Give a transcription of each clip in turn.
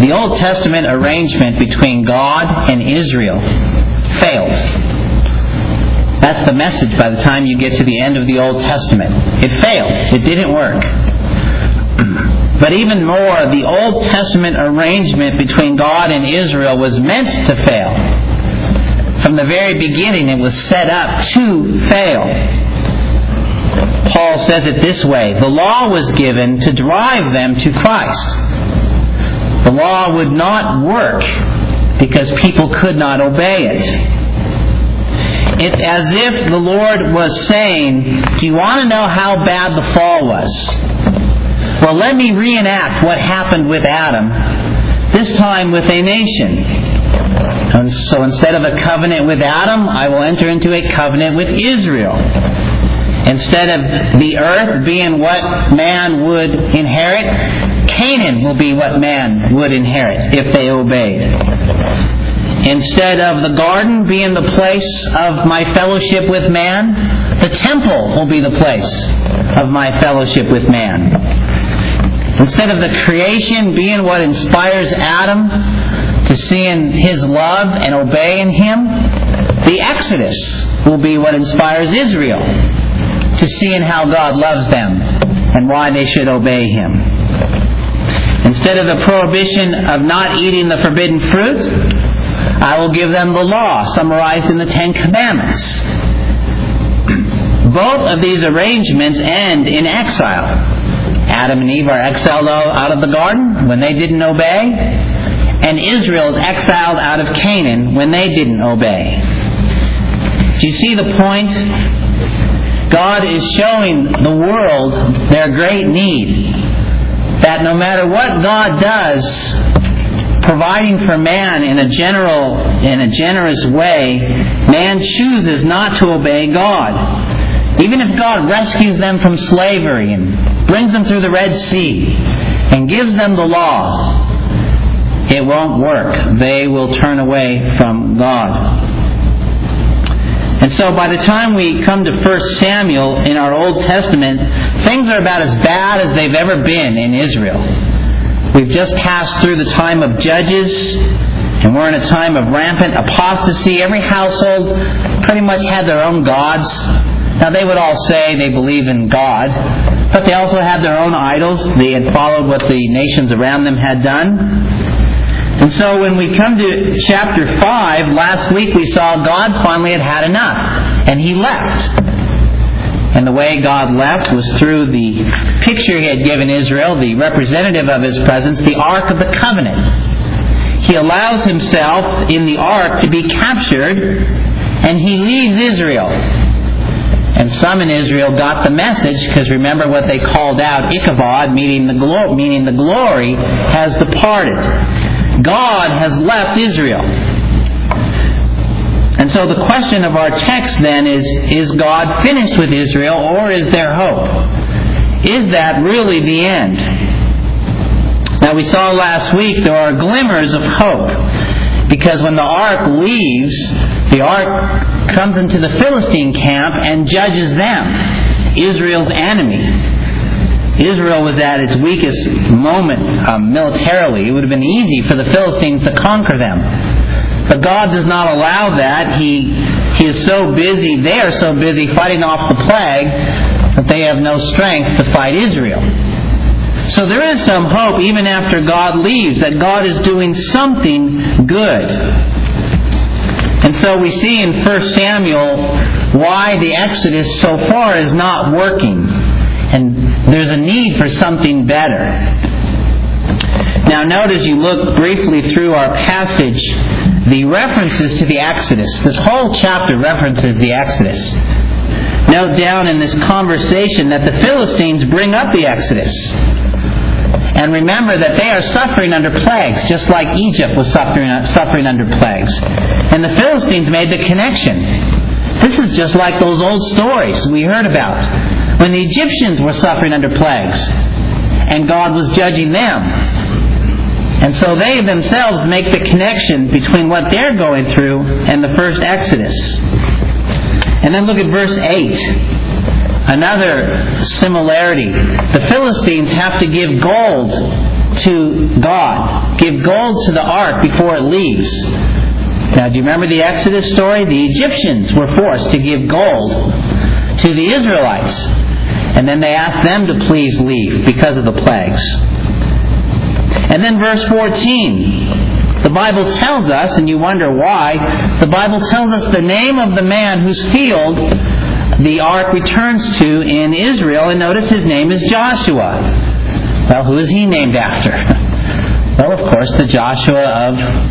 The Old Testament arrangement between God and Israel failed. That's the message by the time you get to the end of the Old Testament. It failed. It didn't work. But even more, the Old Testament arrangement between God and Israel was meant to fail. From the very beginning, it was set up to fail. Paul says it this way: the law was given to drive them to Christ. The law would not work because people could not obey it. It's as if the Lord was saying, do you want to know how bad the fall was? Well, let me reenact what happened with Adam, this time with a nation. And so instead of a covenant with Adam, I will enter into a covenant with Israel. Instead of the earth being what man would inherit, Canaan will be what man would inherit if they obeyed. Instead of the garden being the place of my fellowship with man, the temple will be the place of my fellowship with man. Instead of the creation being what inspires Adam to seeing his love and obeying him, the Exodus will be what inspires Israel to seeing how God loves them and why they should obey him. Instead of the prohibition of not eating the forbidden fruit, I will give them the law summarized in the Ten Commandments. Both of these arrangements end in exile. Adam and Eve are exiled out of the garden when they didn't obey, and Israel is exiled out of Canaan when they didn't obey. Do you see the point? God is showing the world their great need. That no matter what God does, providing for man in a generous way, man chooses not to obey God. Even if God rescues them from slavery and brings them through the Red Sea and gives them the law, it won't work. They will turn away from God. And so by the time we come to 1 Samuel in our Old Testament, things are about as bad as they've ever been in Israel. We've just passed through the time of Judges, and we're in a time of rampant apostasy. Every household pretty much had their own gods. Now they would all say they believe in God, but they also had their own idols. They had followed what the nations around them had done. And so when we come to chapter 5, last week we saw God finally had had enough, and He left. And the way God left was through the picture He had given Israel, the representative of His presence, the Ark of the Covenant. He allows Himself in the Ark to be captured, and He leaves Israel. And some in Israel got the message, because remember what they called out, Ichabod, meaning the glory has departed. God has left Israel. And so the question of our text then is God finished with Israel, or is there hope? Is that really the end? Now we saw last week there are glimmers of hope, because when the ark leaves, the ark comes into the Philistine camp and judges them, Israel's enemy. Israel was at its weakest moment militarily. It would have been easy for the Philistines to conquer them. But God does not allow that. He is so busy, they are so busy fighting off the plague that they have no strength to fight Israel. So there is some hope even after God leaves, that God is doing something good. And so we see in 1 Samuel why the Exodus so far is not working. And there's a need for something better. Now note as you look briefly through our passage, the references to the Exodus. This whole chapter references the Exodus. Note down in this conversation that the Philistines bring up the Exodus. And remember that they are suffering under plagues, just like Egypt was suffering under plagues. And the Philistines made the connection. This is just like those old stories we heard about, when the Egyptians were suffering under plagues, and God was judging them. And so they themselves make the connection between what they're going through and the first Exodus. And then look at verse 8. Another similarity. The Philistines have to give gold to God. Give gold to the ark before it leaves. Now, do you remember the Exodus story? The Egyptians were forced to give gold to the Israelites. And then they asked them to please leave because of the plagues. And then verse 14, the Bible tells us, and you wonder why, the Bible tells us the name of the man whose field the ark returns to in Israel. And notice his name is Joshua. Well, who is he named after? Well, of course, the Joshua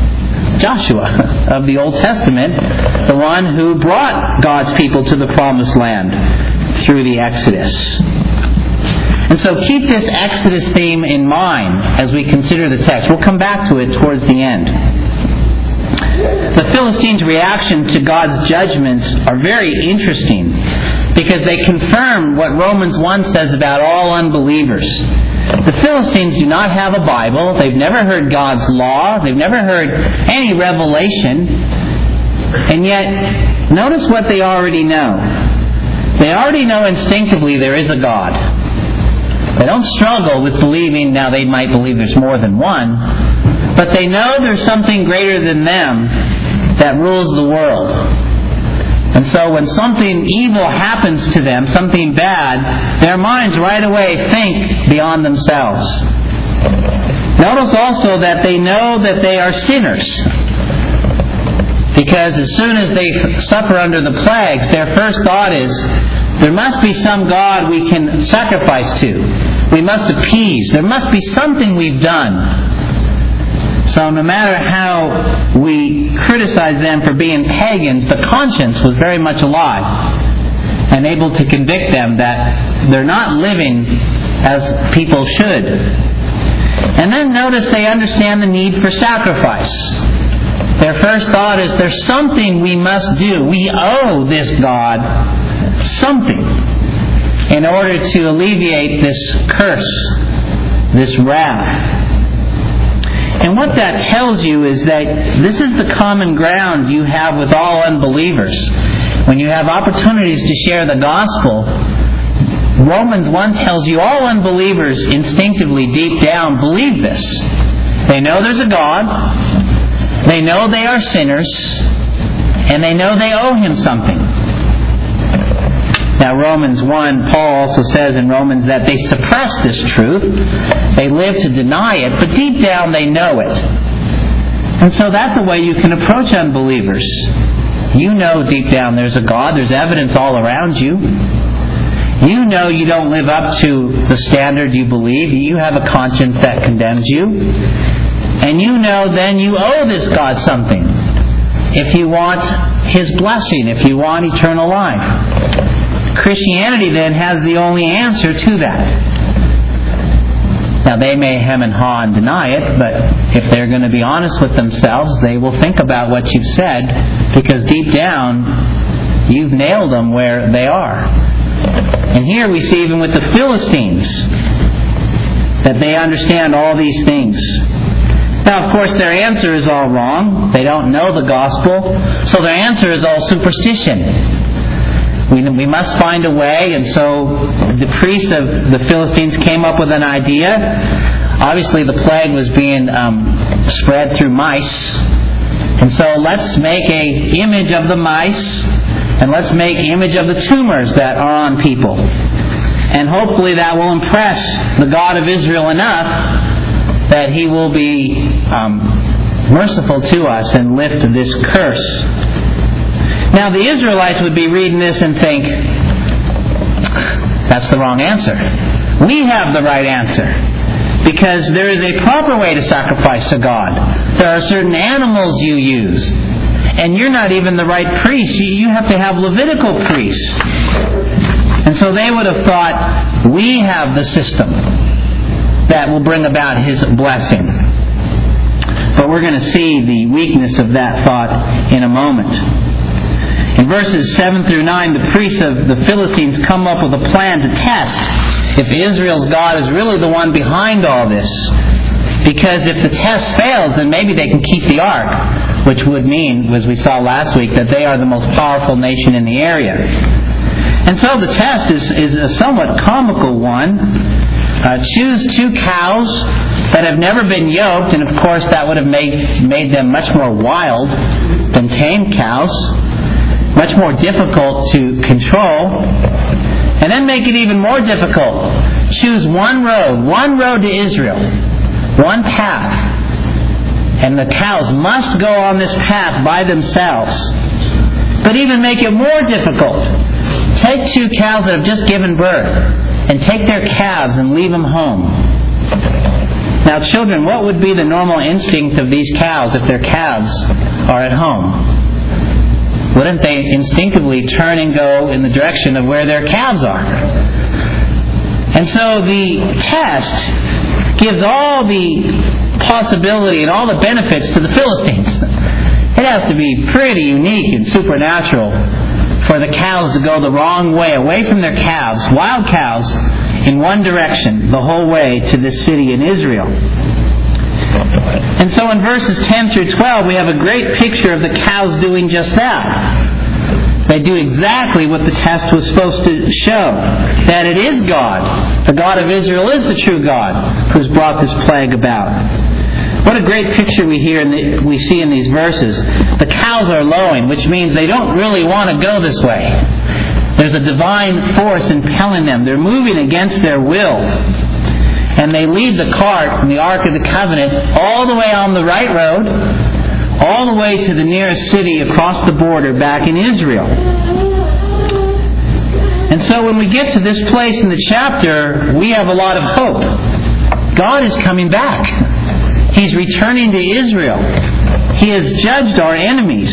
of the Old Testament, the one who brought God's people to the Promised Land through the Exodus. And so keep this Exodus theme in mind as we consider the text. We'll come back to it towards the end. The Philistines' reaction to God's judgments are very interesting because they confirm what Romans 1 says about all unbelievers. The Philistines do not have a Bible. They've never heard God's law. They've never heard any revelation. And yet, notice what they already know. They already know instinctively there is a God. They don't struggle with believing. Now, they might believe there's more than one. But they know there's something greater than them that rules the world. And so when something evil happens to them, something bad, their minds right away think beyond themselves. Notice also that they know that they are sinners. Because as soon as they suffer under the plagues, their first thought is, there must be some God we can sacrifice to. We must appease. There must be something we've done. So no matter how we criticize them for being pagans, the conscience was very much alive and able to convict them that they're not living as people should. And then notice they understand the need for sacrifice. Their first thought is, there's something we must do. We owe this God something in order to alleviate this curse, this wrath. And what that tells you is that this is the common ground you have with all unbelievers. When you have opportunities to share the gospel, Romans 1 tells you all unbelievers instinctively, deep down, believe this. They know there's a God. They know they are sinners. And they know they owe Him something. Now, Romans 1, Paul also says in Romans that they suppress this truth. They live to deny it, but deep down they know it. And so that's the way you can approach unbelievers. You know deep down there's a God. There's evidence all around you. You know you don't live up to the standard you believe. You have a conscience that condemns you. And you know then you owe this God something. If you want His blessing, if you want eternal life. Christianity then has the only answer to that. Now they may hem and haw and deny it, but if they're going to be honest with themselves, they will think about what you've said, because deep down you've nailed them where they are. And here we see even with the Philistines that they understand all these things. Now, of course, their answer is all wrong. They don't know the gospel, so their answer is all superstition. We must find a way, and so the priests of the Philistines came up with an idea. Obviously, the plague was being spread through mice. And so let's make an image of the mice, and let's make an image of the tumors that are on people. And hopefully that will impress the God of Israel enough that He will be merciful to us and lift this curse. Now, the Israelites would be reading this and think, that's the wrong answer. We have the right answer. Because there is a proper way to sacrifice to God. There are certain animals you use. And you're not even the right priest. You have to have Levitical priests. And so they would have thought, we have the system that will bring about His blessing. But we're going to see the weakness of that thought in a moment. In verses 7 through 9, the priests of the Philistines come up with a plan to test if Israel's God is really the one behind all this. Because if the test fails, then maybe they can keep the ark, which would mean, as we saw last week, that they are the most powerful nation in the area. And so the test is a somewhat comical one. choose 2 cows that have never been yoked, and of course that would have made them much more wild than tame cows, much more difficult to control. And then make it even more difficult. Choose one road to Israel, one path. And the cows must go on this path by themselves. But even make it more difficult. Take 2 cows that have just given birth and take their calves and leave them home. Now, children, what would be the normal instinct of these cows if their calves are at home? Wouldn't they instinctively turn and go in the direction of where their calves are? And so the test gives all the possibility and all the benefits to the Philistines. It has to be pretty unique and supernatural for the cows to go the wrong way, away from their calves, wild cows, in one direction, the whole way to this city in Israel. And so in verses 10 through 12, we have a great picture of the cows doing just that. They do exactly what the test was supposed to show. That it is God. The God of Israel is the true God who's brought this plague about. What a great picture we see in these verses. The cows are lowing, which means they don't really want to go this way. There's a divine force impelling them. They're moving against their will. And they lead the cart in the Ark of the Covenant all the way on the right road, all the way to the nearest city across the border back in Israel. And so when we get to this place in the chapter, we have a lot of hope. God is coming back. He's returning to Israel. He has judged our enemies.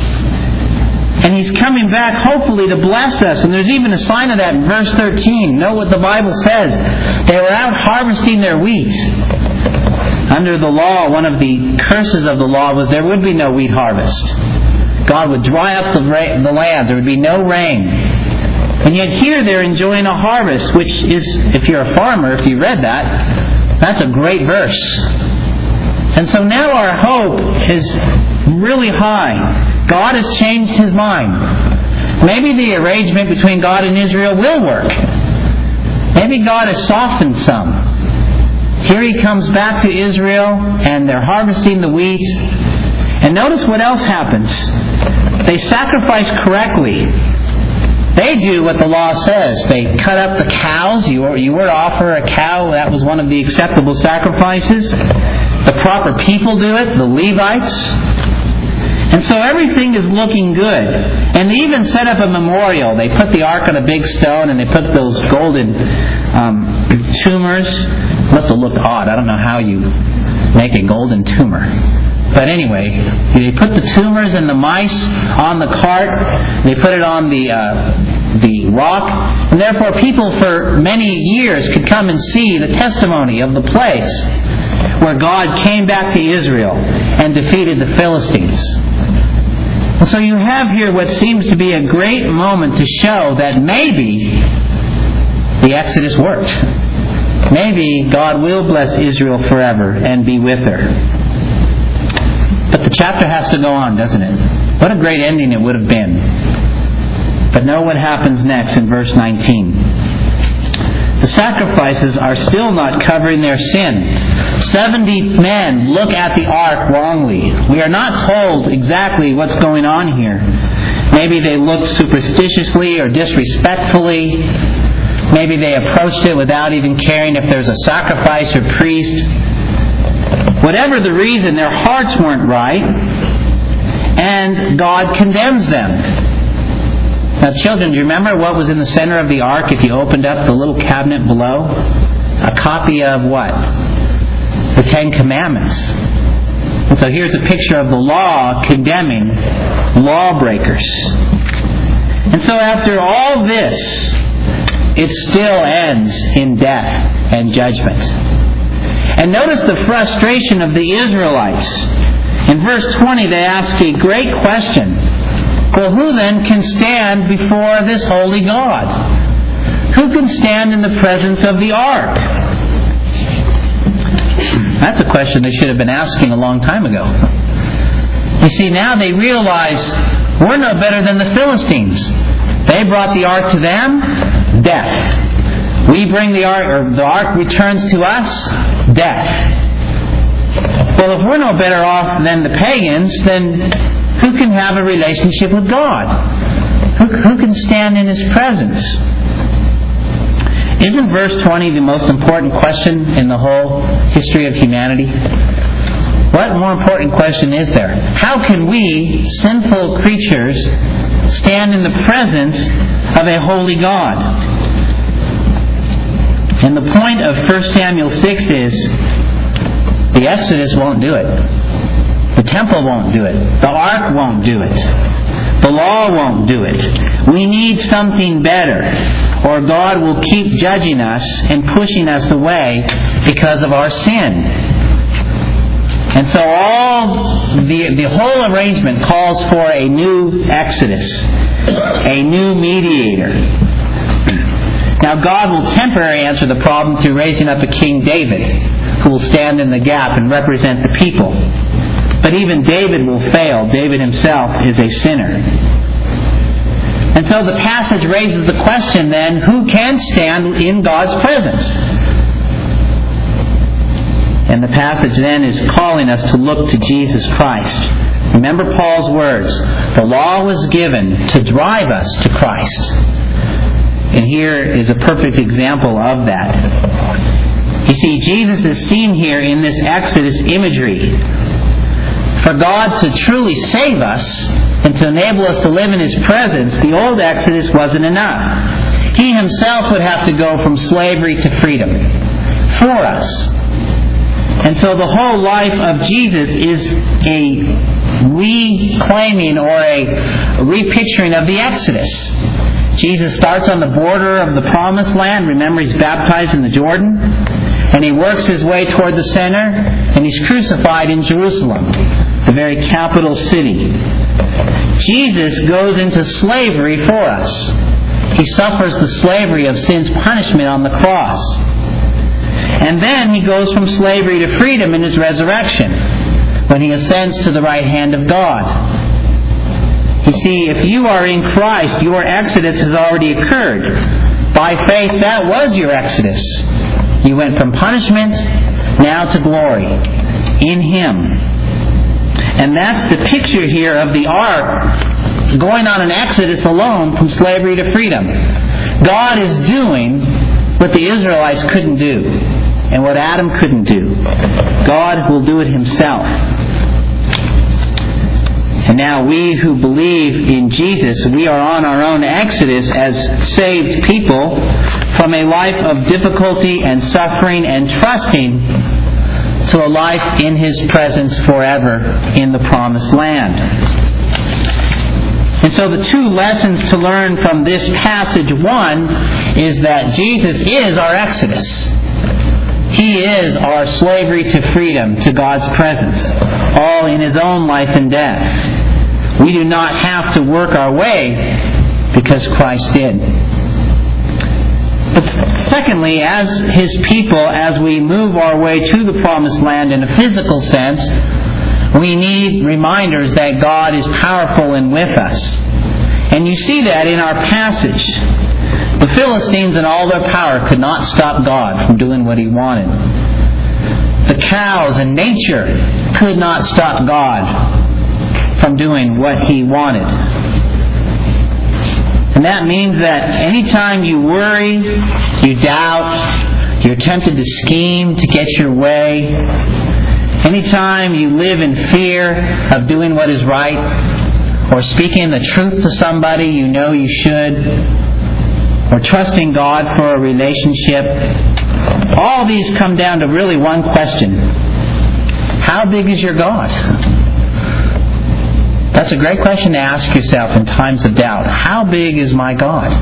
And He's coming back, hopefully, to bless us. And there's even a sign of that in verse 13. Note what the Bible says. They were out harvesting their wheat. Under the law, one of the curses of the law was there would be no wheat harvest. God would dry up the lands. There would be no rain. And yet here they're enjoying a harvest, which is, if you're a farmer, if you read that, that's a great verse. And so now our hope is really high. God has changed His mind. Maybe the arrangement between God and Israel will work. Maybe God has softened some. Here He comes back to Israel, and they're harvesting the wheat. And notice what else happens. They sacrifice correctly. They do what the law says. They cut up the cows. You were to offer a cow. That was one of the acceptable sacrifices. The proper people do it, the Levites. And so everything is looking good. And they even set up a memorial. They put the ark on a big stone and they put those golden tumors. Must have looked odd. I don't know how you make a golden tumor. But anyway, they put the tumors and the mice on the cart. They put it on the rock. And therefore people for many years could come and see the testimony of the place where God came back to Israel and defeated the Philistines. And so you have here what seems to be a great moment to show that maybe the Exodus worked. Maybe God will bless Israel forever and be with her. But the chapter has to go on, doesn't it? What a great ending it would have been. But know what happens next in verse 19. The sacrifices are still not covering their sin. 70 men look at the ark wrongly. We are not told exactly what's going on here. Maybe they looked superstitiously or disrespectfully. Maybe they approached it without even caring if there's a sacrifice or priest. Whatever the reason, their hearts weren't right, and God condemns them. Now, children, do you remember what was in the center of the ark if you opened up the little cabinet below? A copy of what? The Ten Commandments. And so here's a picture of the law condemning lawbreakers. And so after all this, it still ends in death and judgment. And notice the frustration of the Israelites. In verse 20, they ask a great question. Well, who then can stand before this holy God? Who can stand in the presence of the ark? That's a question they should have been asking a long time ago. You see, now they realize we're no better than the Philistines. They brought the ark to them, death. We bring the ark, or the ark returns to us, death. Well, if we're no better off than the pagans, then who can have a relationship with God? Who can stand in His presence? Isn't verse 20 the most important question in the whole history of humanity? What more important question is there? How can we, sinful creatures, stand in the presence of a holy God? And the point of 1 Samuel 6 is, the Exodus won't do it. The temple won't do it. The ark won't do it. The law won't do it. We need something better, or God will keep judging us and pushing us away because of our sin. And so the whole arrangement calls for a new Exodus, a new mediator. Now God will temporarily answer the problem through raising up a King David, who will stand in the gap and represent the people. But even David will fail. David himself is a sinner. And so the passage raises the question then, who can stand in God's presence? And the passage then is calling us to look to Jesus Christ. Remember Paul's words, the law was given to drive us to Christ. And here is a perfect example of that. You see, Jesus is seen here in this Exodus imagery. For God to truly save us and to enable us to live in His presence, the old Exodus wasn't enough. He Himself would have to go from slavery to freedom for us. And so the whole life of Jesus is a reclaiming or a repicturing of the Exodus. Jesus starts on the border of the Promised Land. Remember, He's baptized in the Jordan. And He works His way toward the center. And He's crucified in Jerusalem, the very capital city. Jesus goes into slavery for us. He suffers the slavery of sin's punishment on the cross. And then He goes from slavery to freedom in His resurrection, when He ascends to the right hand of God. You see, if you are in Christ, your Exodus has already occurred. By faith, that was your Exodus. You went from punishment now to glory in Him. And that's the picture here of the ark going on an exodus alone from slavery to freedom. God is doing what the Israelites couldn't do and what Adam couldn't do. God will do it Himself. And now we who believe in Jesus, we are on our own exodus as saved people from a life of difficulty and suffering and trusting to a life in His presence forever in the Promised Land. And so the two lessons to learn from this passage, one is that Jesus is our exodus. He is our slavery to freedom, to God's presence, all in His own life and death. We do not have to work our way because Christ did. But secondly, as His people, as we move our way to the Promised Land in a physical sense, we need reminders that God is powerful and with us. And you see that in our passage. The Philistines in all their power could not stop God from doing what He wanted. The cows and nature could not stop God from doing what He wanted. And that means that anytime you worry, you doubt, you're tempted to scheme to get your way, anytime you live in fear of doing what is right, or speaking the truth to somebody you know you should, or trusting God for a relationship, all these come down to really one question. How big is your God? That's a great question to ask yourself in times of doubt. How big is my God?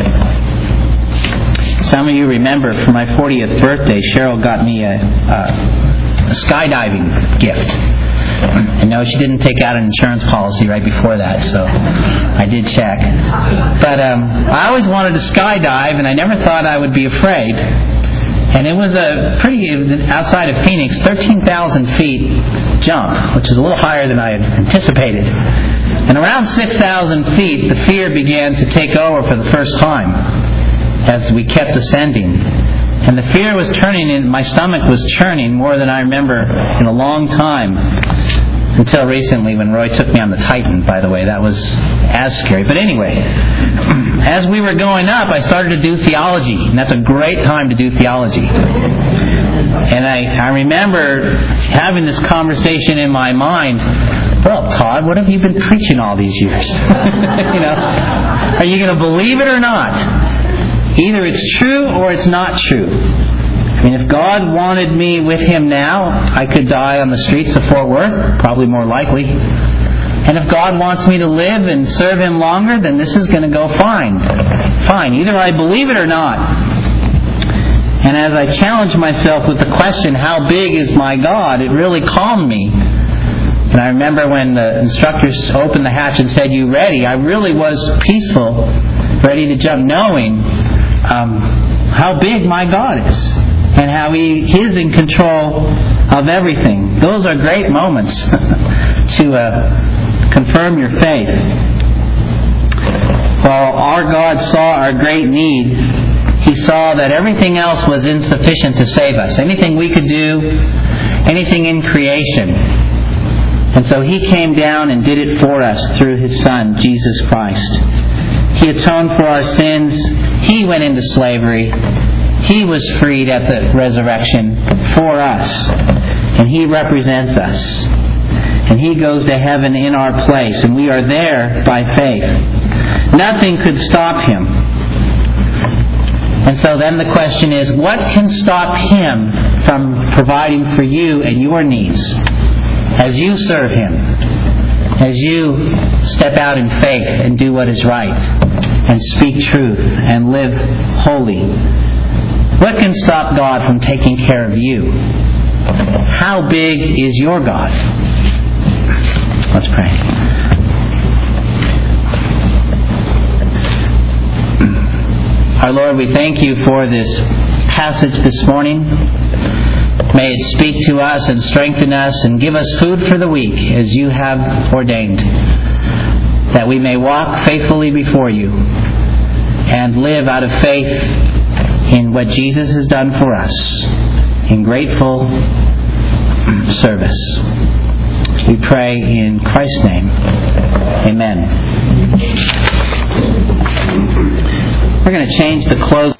Some of you remember for my 40th birthday, Cheryl got me a skydiving gift. And no, she didn't take out an insurance policy right before that, so I did check. But I always wanted to skydive, and I never thought I would be afraid. And it was outside of Phoenix, 13,000 feet jump, which is a little higher than I had anticipated. And around 6,000 feet, the fear began to take over for the first time. as we kept ascending. And the fear was turning, and my stomach was churning more than I remember in a long time. Until recently when Roy took me on the Titan, by the way. That was as scary. But anyway, as we were going up, I started to do theology. And that's a great time to do theology. And I remember having this conversation in my mind. Well, Todd, what have you been preaching all these years? Are you going to believe it or not? Either it's true or it's not true. I mean, if God wanted me with Him now, I could die on the streets of Fort Worth, probably more likely. And if God wants me to live and serve Him longer, then this is going to go fine. Fine. Either I believe it or not. And as I challenged myself with the question, how big is my God? It really calmed me. And I remember when the instructors opened the hatch and said, "You ready?" I really was peaceful, ready to jump, knowing how big my God is. And how He is in control of everything. Those are great moments to confirm your faith. While our God saw our great need, He saw that everything else was insufficient to save us. Anything we could do, anything in creation. And so He came down and did it for us through His Son, Jesus Christ. He atoned for our sins. He went into slavery. He was freed at the resurrection for us. And He represents us. And He goes to heaven in our place. And we are there by faith. Nothing could stop Him. And so then the question is, what can stop Him from providing for you and your needs as you serve Him? As you step out in faith and do what is right and speak truth and live holy. What can stop God from taking care of you? How big is your God? Let's pray. Our Lord, we thank You for this passage this morning. May it speak to us and strengthen us and give us food for the week as You have ordained, that we may walk faithfully before You and live out of faith in what Jesus has done for us, in grateful service. We pray in Christ's name. Amen. We're going to change the close.